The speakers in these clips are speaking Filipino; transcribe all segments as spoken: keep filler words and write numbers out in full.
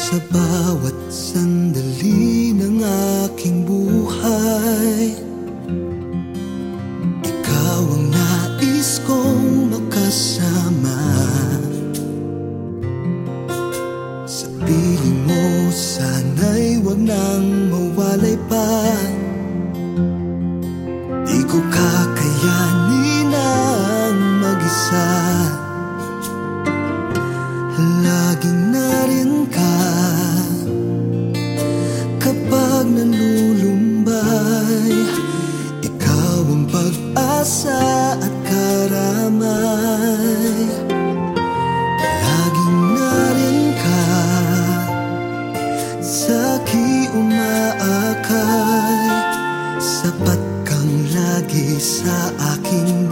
Sa bawat sandali ng aking buhay, ikaw ang nais kong makasama. Sa piling mo sana'y wag nang mawalay pa. Di ko kakayanin ang mag-isa. Laging narin ka kapag nalulumbay. Ikaw ang pag-asa at karamay. Laging narin ka sa'ki umaakay. Sapat kang lagi sa aking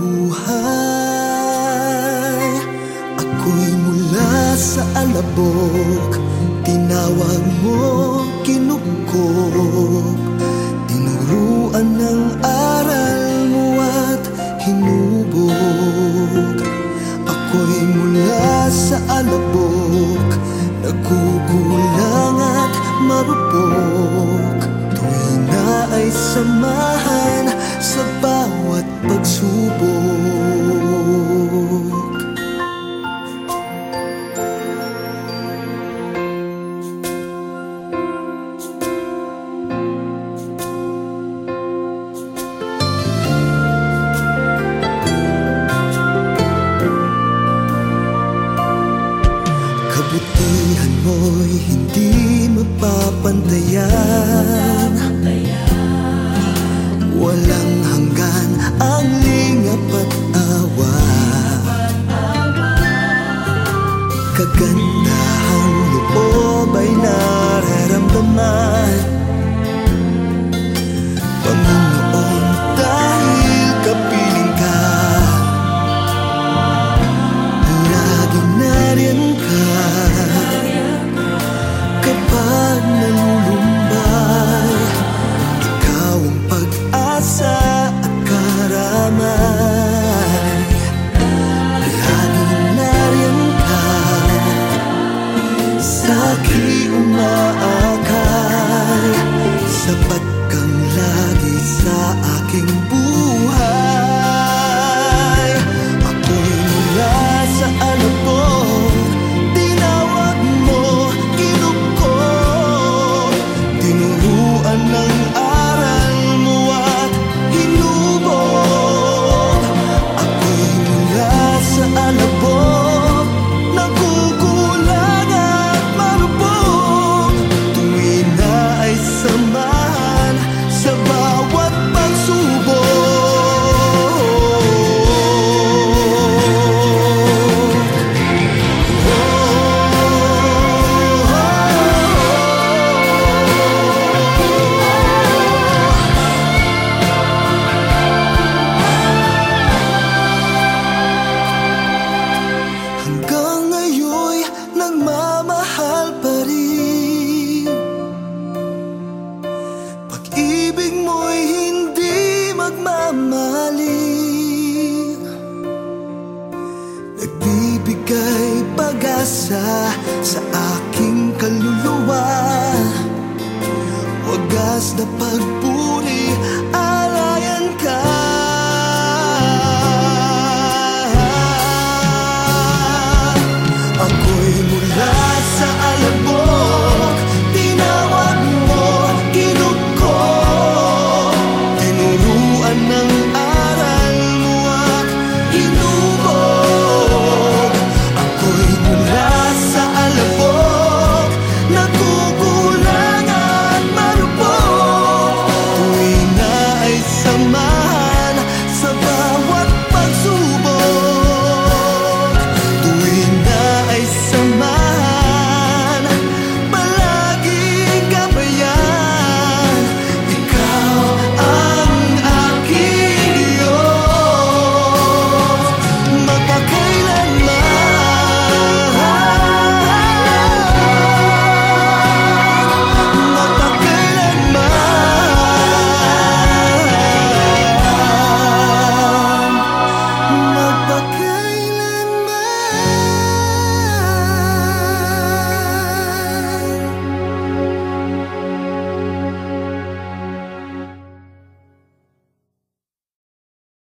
buhay. Ako'y mula sa alabok, tinawag mo, kinukok. Tinuruan ng aral mo at hinubog. Ako'y mula sa alabok, nagkukulang at marupok. Tuwi na ay samahan sa bawat pagsubok. Kabutihan mo'y hindi mapapantayan. Walang hanggan ang lingap at awa. Kagandahang loob ay nararamdaman. Panginoon, dahil kapiling ka, laging narin ka kapag nalulumbay. Ikaw ang pag-asa at karamay. Laging narin ka sa'ki umaakay. Sapat kang lagi sa aking buhay. Ako'y mula sa alabok, tinawag mo, kinukok. Tinuruan ng aral mo at hinubog. Ako'y mula sa alabok, nagkukulang at marupok. Tuwi na ay samahan sa bawat pagsubok. Hanggang ngayon'y nagmamahal pa rin. Pag-ibig mo'y hindi magmamaling. Nagbibigay pag-asa sa aking kaluluwa. Wagas na pagpupunan